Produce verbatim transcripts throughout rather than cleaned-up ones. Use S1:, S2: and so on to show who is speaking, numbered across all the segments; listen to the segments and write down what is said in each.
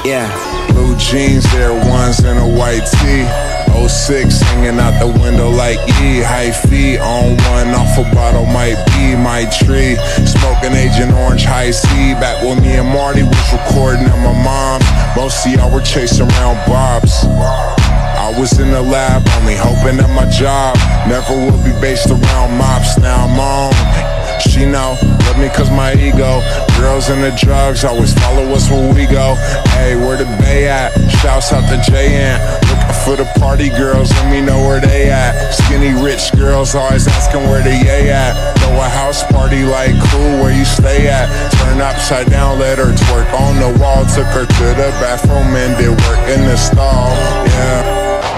S1: Yeah.
S2: Blue jeans, Air Ones, and a white tee. oh six hanging out the window like E. High feet on one, off a bottle might be my tree. Smoking Agent Orange High C. Back when me and Marty was recording at my mom's. Most of y'all were chasing around Bob's. I was in the lab, only hoping that my job never will be based around mops. Now I'm on. She know, love me cause my ego. Girls and the drugs always follow us where we go. Hey, where the Bay at? Shouts out to J N. Looking for the party girls, let me know where they at. Skinny rich girls always asking where the yay at. Throw a house party like cool, where you stay at? Turn upside down, let her twerk on the wall. Took her to the bathroom and did work in the stall. Yeah.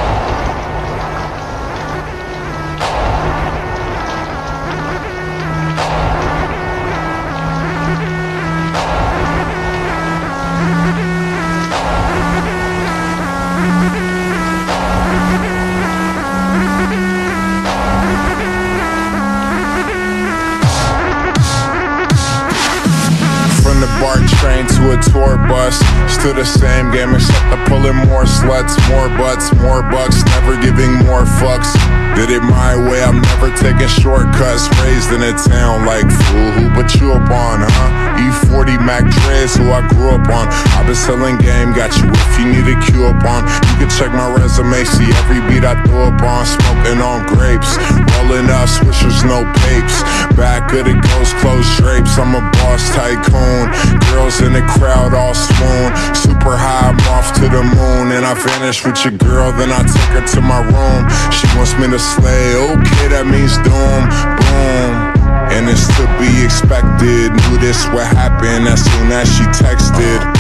S2: BART train to a tour bus, still the same game except I'm pulling more sluts, more butts, more bucks, never giving more fucks. Did it my way, I'm never taking shortcuts. Raised in a town like fool, who put you up on, huh? E forty Mac Dre's who I grew up on. I've been selling game, got you if you need a cue up on. You can check my resume, see every beat I throw up on. Smoking on grapes, rolling up swishers, no papes. Back of the ghost closed drapes, I'm a boss tycoon. Girls in the crowd all swoon. Super high, I'm off to the moon. And I vanish with your girl, then I take her to my room. She wants me to slay, okay, that means doom. Boom. And it's to be expected. Knew this would happen as soon as she texted.